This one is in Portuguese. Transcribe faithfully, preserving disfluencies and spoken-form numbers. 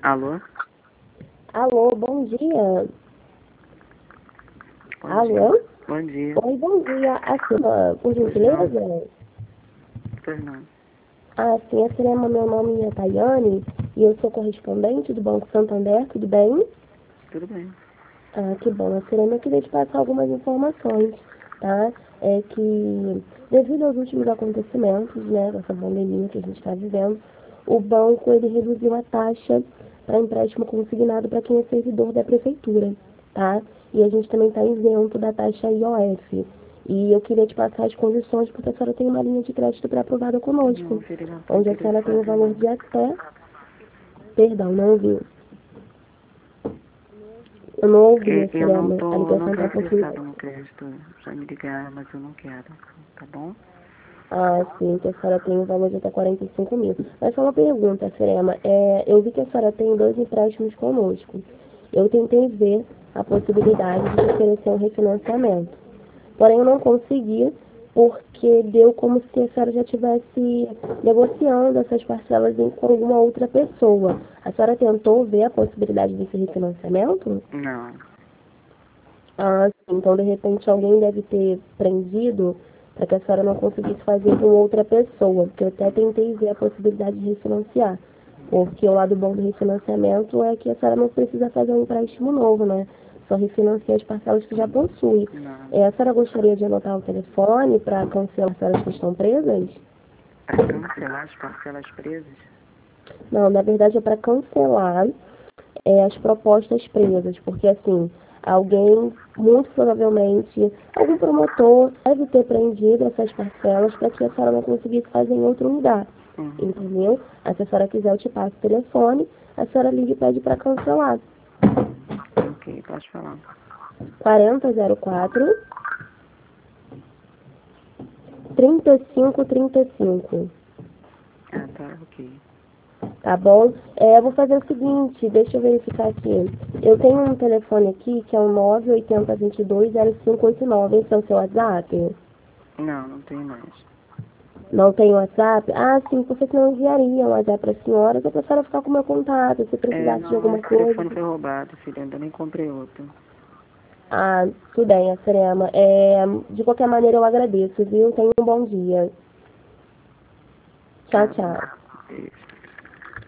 Alô? Alô, bom dia. Bom Alô? dia. Bom dia. Oi, bom dia. Aqui, ó, por gentileza? Pois não. Ah, sim, a Cirema, meu nome é Tayane e eu sou correspondente do Banco Santander, tudo bem? Tudo bem. Ah, que bom. A Cirema, eu queria te passar algumas informações, tá? É que, devido aos últimos acontecimentos, né, dessa pandemia que a gente está vivendo, o banco, ele reduziu a taxa para empréstimo consignado para quem é servidor da prefeitura, tá? E a gente também está isento da taxa I O F. E eu queria te passar as condições, porque a senhora tem uma linha de crédito pré-aprovada conosco, Não, seria não tô onde a senhora tem o interessada, valor não. de até... Perdão, não ouvi. Eu não ouvi, a Eu, eu não Cirema. A tô, não ligação tô está um pouquinho... interessada no crédito. Já me ligaram, mas eu não quero. Tá bom? Ah, sim, que a senhora tem um valor de até quarenta e cinco mil. Mas só uma pergunta, Serema. É, eu vi que a senhora tem dois empréstimos conosco. Eu tentei ver a possibilidade de oferecer um refinanciamento. Porém, eu não consegui porque deu como se a senhora já estivesse negociando essas parcelas em- com alguma outra pessoa. A senhora tentou ver a possibilidade desse refinanciamento? Não. Ah, sim. Então, de repente, alguém deve ter prendido para que a senhora não conseguisse fazer com outra pessoa, porque eu até tentei ver a possibilidade de refinanciar. Porque o lado bom do refinanciamento é que a senhora não precisa fazer um empréstimo novo, né? Só refinancia as parcelas que já possui. Não. É, a senhora gostaria de anotar o telefone para cancelar as parcelas que estão presas? Para cancelar as parcelas presas? Não, na verdade é para cancelar é, as propostas presas, porque assim, alguém, muito provavelmente, algum promotor deve ter prendido essas parcelas para que a senhora não conseguisse fazer em outro lugar, Uhum. entendeu? Aí, se a senhora quiser, eu te passo o telefone, a senhora liga e pede para cancelar. Ok, pode falar. quarenta zero quatro, trinta e cinco trinta e cinco. Ah, tá, ok. Tá bom? É, eu vou fazer o seguinte, deixa eu verificar aqui. Eu tenho um telefone aqui que é o nove oito zero, dois dois, zero cinco oito nove. Esse é o seu WhatsApp? Não, não tem mais. Não tem WhatsApp? Ah, sim, porque senão eu enviaria o WhatsApp para a senhora, que a senhora ficar com o meu contato, se É, precisasse de não, alguma esse coisa. telefone foi roubado, filho. Ainda nem comprei outro. Ah, tudo bem, a Serema. É, de qualquer maneira, eu agradeço, viu? Tenha um bom dia. Tchau, Tá bom. tchau. Beijo.